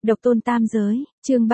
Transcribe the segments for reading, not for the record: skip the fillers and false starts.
Độc tôn tam giới, chương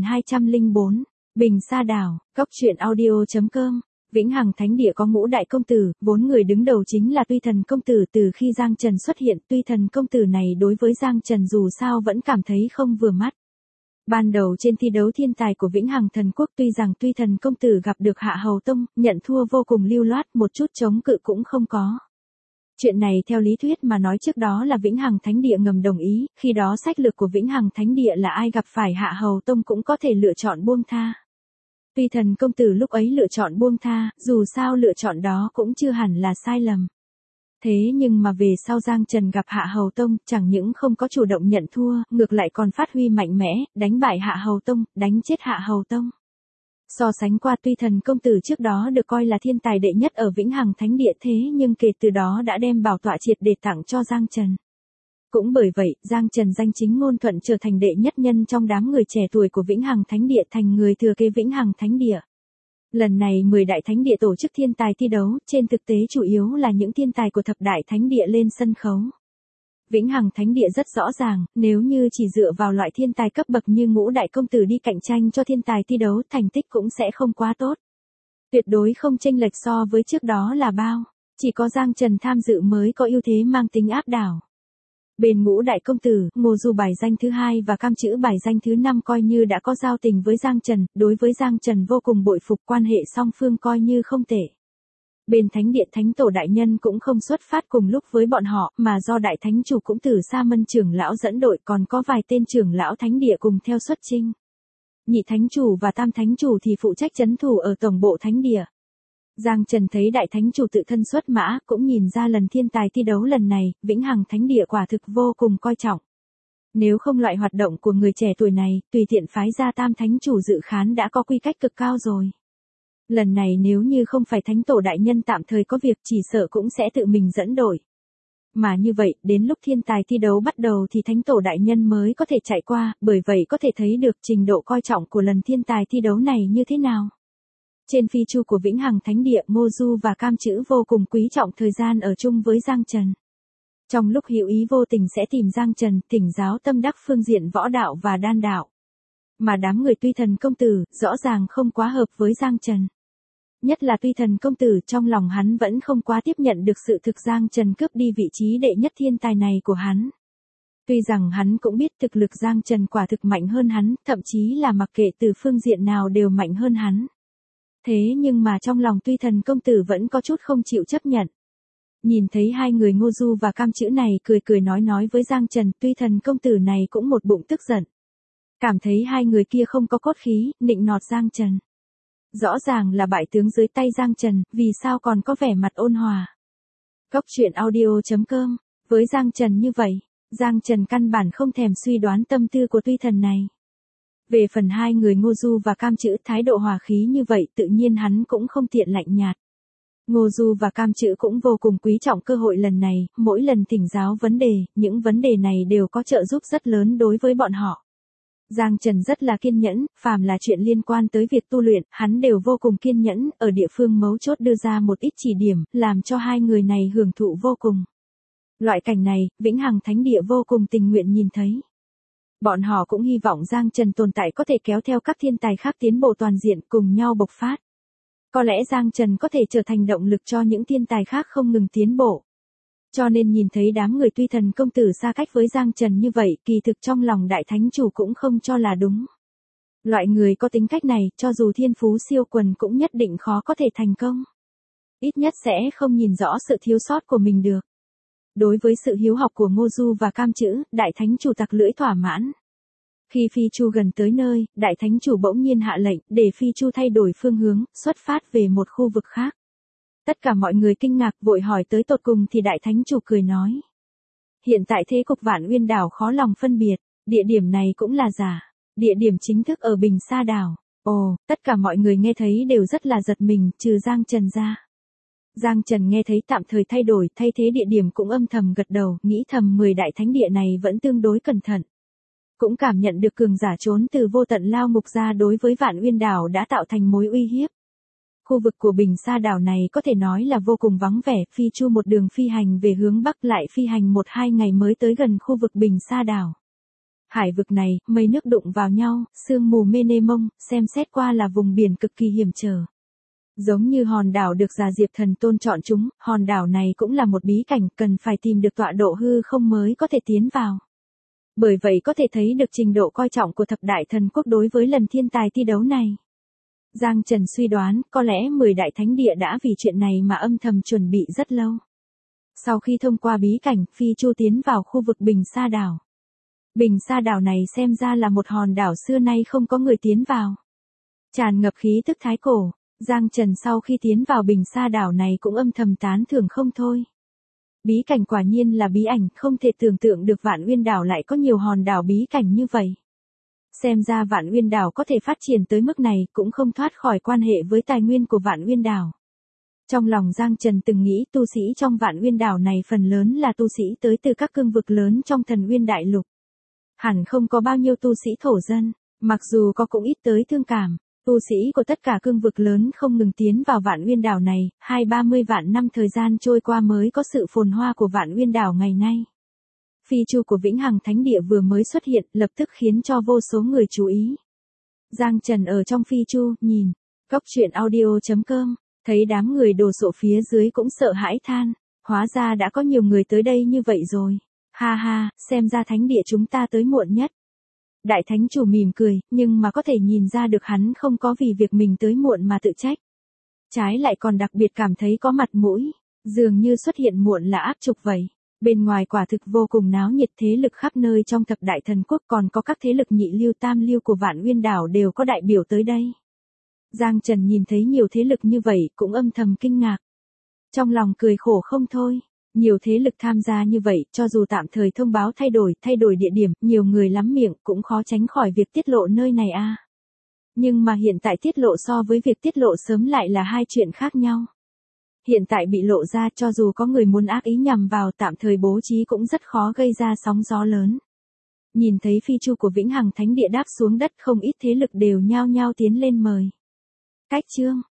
3204, Bình Sa Đảo, Cốc truyện audio.com. Vĩnh Hằng Thánh Địa có ngũ đại công tử, 4 người đứng đầu chính là Tuy Thần công tử. Từ khi Giang Trần xuất hiện, Tuy Thần công tử này đối với Giang Trần dù sao vẫn cảm thấy không vừa mắt. Ban đầu trên thi đấu thiên tài của Vĩnh Hằng Thần Quốc, tuy rằng Tuy Thần công tử gặp được Hạ Hầu Tông, nhận thua vô cùng lưu loát, một chút chống cự cũng không có. Chuyện này theo lý thuyết mà nói trước đó là Vĩnh Hằng Thánh Địa ngầm đồng ý, khi đó sách lược của Vĩnh Hằng Thánh Địa là ai gặp phải Hạ Hầu Tông cũng có thể lựa chọn buông tha. Tuy Thần công tử lúc ấy lựa chọn buông tha, dù sao lựa chọn đó cũng chưa hẳn là sai lầm. Thế nhưng mà về sau Giang Trần gặp Hạ Hầu Tông, chẳng những không có chủ động nhận thua, ngược lại còn phát huy mạnh mẽ, đánh bại Hạ Hầu Tông, đánh chết Hạ Hầu Tông. So sánh qua, Tuy Thần công tử trước đó được coi là thiên tài đệ nhất ở Vĩnh Hằng Thánh Địa, thế nhưng kể từ đó đã đem bảo tọa triệt để tặng cho Giang Trần. Cũng bởi vậy, Giang Trần danh chính ngôn thuận trở thành đệ nhất nhân trong đám người trẻ tuổi của Vĩnh Hằng Thánh Địa, thành người thừa kế Vĩnh Hằng Thánh Địa. Lần này 10 đại thánh địa tổ chức thiên tài thi đấu, trên thực tế chủ yếu là những thiên tài của thập đại thánh địa lên sân khấu. Vĩnh Hằng Thánh Địa rất rõ ràng, nếu như chỉ dựa vào loại thiên tài cấp bậc như ngũ đại công tử đi cạnh tranh cho thiên tài thi đấu, thành tích cũng sẽ không quá tốt. Tuyệt đối không chênh lệch so với trước đó là bao, chỉ có Giang Trần tham dự mới có ưu thế mang tính áp đảo. Bên ngũ đại công tử, Ngô Du bài danh thứ 2 và Cam Chữ bài danh thứ 5 coi như đã có giao tình với Giang Trần, đối với Giang Trần vô cùng bội phục, quan hệ song phương coi như không tệ. Bên Thánh Điện Thánh Tổ đại nhân cũng không xuất phát cùng lúc với bọn họ, mà do đại thánh chủ cũng Tử Sa Mân trưởng lão dẫn đội, còn có vài tên trưởng lão thánh địa cùng theo xuất chinh. Nhị thánh chủ và tam thánh chủ thì phụ trách trấn thủ ở tổng bộ thánh địa. Giang Trần thấy đại thánh chủ tự thân xuất mã, cũng nhìn ra lần thiên tài thi đấu lần này, Vĩnh Hằng Thánh Địa quả thực vô cùng coi trọng. Nếu không loại hoạt động của người trẻ tuổi này, tùy tiện phái ra tam thánh chủ dự khán đã có quy cách cực cao rồi. Lần này nếu như không phải thánh tổ đại nhân tạm thời có việc, chỉ sợ cũng sẽ tự mình dẫn đội. Mà như vậy, đến lúc thiên tài thi đấu bắt đầu thì thánh tổ đại nhân mới có thể chạy qua, bởi vậy có thể thấy được trình độ coi trọng của lần thiên tài thi đấu này như thế nào. Trên phi chu của Vĩnh Hằng Thánh Địa, Ngô Du và Cam Chữ vô cùng quý trọng thời gian ở chung với Giang Trần. Trong lúc hữu ý vô tình sẽ tìm Giang Trần, thỉnh giáo tâm đắc phương diện võ đạo và đan đạo. Mà đám người Tuy Thần công tử, rõ ràng không quá hợp với Giang Trần. Nhất là Tuy Thần công tử, trong lòng hắn vẫn không quá tiếp nhận được sự thực Giang Trần cướp đi vị trí đệ nhất thiên tài này của hắn. Tuy rằng hắn cũng biết thực lực Giang Trần quả thực mạnh hơn hắn, thậm chí là mặc kệ từ phương diện nào đều mạnh hơn hắn. Thế nhưng mà trong lòng Tuy Thần công tử vẫn có chút không chịu chấp nhận. Nhìn thấy hai người Ngô Du và Cam Chữ này cười cười nói với Giang Trần, Tuy Thần công tử này cũng một bụng tức giận. Cảm thấy hai người kia không có cốt khí, nịnh nọt Giang Trần. Rõ ràng là bại tướng dưới tay Giang Trần, vì sao còn có vẻ mặt ôn hòa. Cốc truyện audio.com, với Giang Trần như vậy, Giang Trần căn bản không thèm suy đoán tâm tư của Tuy Thần này. Về phần hai người Ngô Du và Cam Chữ thái độ hòa khí như vậy, tự nhiên hắn cũng không tiện lạnh nhạt. Ngô Du và Cam Chữ cũng vô cùng quý trọng cơ hội lần này, mỗi lần thỉnh giáo vấn đề, những vấn đề này đều có trợ giúp rất lớn đối với bọn họ. Giang Trần rất là kiên nhẫn, phàm là chuyện liên quan tới việc tu luyện, hắn đều vô cùng kiên nhẫn, ở địa phương mấu chốt đưa ra một ít chỉ điểm, làm cho hai người này hưởng thụ vô cùng. Loại cảnh này, Vĩnh Hằng Thánh Địa vô cùng tình nguyện nhìn thấy. Bọn họ cũng hy vọng Giang Trần tồn tại có thể kéo theo các thiên tài khác tiến bộ toàn diện, cùng nhau bộc phát. Có lẽ Giang Trần có thể trở thành động lực cho những thiên tài khác không ngừng tiến bộ. Cho nên nhìn thấy đám người Tuy Thần công tử xa cách với Giang Trần như vậy, kỳ thực trong lòng đại thánh chủ cũng không cho là đúng. Loại người có tính cách này, cho dù thiên phú siêu quần cũng nhất định khó có thể thành công. Ít nhất sẽ không nhìn rõ sự thiếu sót của mình được. Đối với sự hiếu học của Ngô Du và Cam Chữ, đại thánh chủ tặc lưỡi thỏa mãn. Khi phi chu gần tới nơi, đại thánh chủ bỗng nhiên hạ lệnh, để phi chu thay đổi phương hướng, xuất phát về một khu vực khác. Tất cả mọi người kinh ngạc vội hỏi tới tột cùng thì đại thánh chủ cười nói. Hiện tại thế cục Vạn Uyên đảo khó lòng phân biệt, địa điểm này cũng là giả, địa điểm chính thức ở Bình Sa Đảo. Ồ, tất cả mọi người nghe thấy đều rất là giật mình, trừ Giang Trần ra. Giang Trần nghe thấy tạm thời thay đổi, thay thế địa điểm cũng âm thầm gật đầu, nghĩ thầm 10 đại thánh địa này vẫn tương đối cẩn thận. Cũng cảm nhận được cường giả trốn từ vô tận lao ngục ra đối với Vạn Uyên đảo đã tạo thành mối uy hiếp. Khu vực của Bình Sa Đảo này có thể nói là vô cùng vắng vẻ, phi chu một đường phi hành về hướng Bắc lại phi hành 1-2 ngày mới tới gần khu vực Bình Sa Đảo. Hải vực này, mây nước đụng vào nhau, sương mù mênh mông, xem xét qua là vùng biển cực kỳ hiểm trở. Giống như hòn đảo được Già Diệp Thần Tôn chọn chúng, hòn đảo này cũng là một bí cảnh, cần phải tìm được tọa độ hư không mới có thể tiến vào. Bởi vậy có thể thấy được trình độ coi trọng của thập đại thần quốc đối với lần thiên tài thi đấu này. Giang Trần suy đoán, có lẽ 10 đại thánh địa đã vì chuyện này mà âm thầm chuẩn bị rất lâu. Sau khi thông qua bí cảnh, Phi Chu tiến vào khu vực Bình Sa đảo. Bình Sa đảo này xem ra là một hòn đảo xưa nay không có người tiến vào. Tràn ngập khí tức thái cổ, Giang Trần sau khi tiến vào Bình Sa đảo này cũng âm thầm tán thưởng không thôi. Bí cảnh quả nhiên là bí ảnh, không thể tưởng tượng được Vạn Uyên đảo lại có nhiều hòn đảo bí cảnh như vậy. Xem ra Vạn Uyên đảo có thể phát triển tới mức này cũng không thoát khỏi quan hệ với tài nguyên của Vạn Uyên đảo. Trong lòng Giang Trần từng nghĩ tu sĩ trong Vạn Uyên đảo này phần lớn là tu sĩ tới từ các cương vực lớn trong Thần Uyên đại lục. Hẳn không có bao nhiêu tu sĩ thổ dân, mặc dù có cũng ít tới thương cảm. Tu sĩ của tất cả cương vực lớn không ngừng tiến vào Vạn Uyên đảo này, 20-30 vạn năm thời gian trôi qua mới có sự phồn hoa của Vạn Uyên đảo ngày nay. Phi chu của Vĩnh Hằng Thánh Địa vừa mới xuất hiện, lập tức khiến cho vô số người chú ý. Giang Trần ở trong phi chu, nhìn, Cốc Truyện Audio.com, thấy đám người đổ sộ phía dưới cũng sợ hãi than, hóa ra đã có nhiều người tới đây như vậy rồi. Ha ha, xem ra thánh địa chúng ta tới muộn nhất. Đại thánh chủ mỉm cười, nhưng mà có thể nhìn ra được hắn không có vì việc mình tới muộn mà tự trách. Trái lại còn đặc biệt cảm thấy có mặt mũi, dường như xuất hiện muộn là áp trục vậy. Bên ngoài quả thực vô cùng náo nhiệt, thế lực khắp nơi trong thập đại thần quốc, còn có các thế lực nhị lưu tam lưu của Vạn Uyên đảo đều có đại biểu tới đây. Giang Trần nhìn thấy nhiều thế lực như vậy cũng âm thầm kinh ngạc. Trong lòng cười khổ không thôi. Nhiều thế lực tham gia như vậy, cho dù tạm thời thông báo thay đổi địa điểm, nhiều người lắm miệng cũng khó tránh khỏi việc tiết lộ nơi này a. Nhưng mà hiện tại tiết lộ so với việc tiết lộ sớm lại là hai chuyện khác nhau. Hiện tại bị lộ ra, cho dù có người muốn ác ý nhằm vào tạm thời bố trí cũng rất khó gây ra sóng gió lớn. Nhìn thấy phi chu của Vĩnh Hằng Thánh Địa đáp xuống đất, không ít thế lực đều nhao nhao tiến lên mời. Cách chương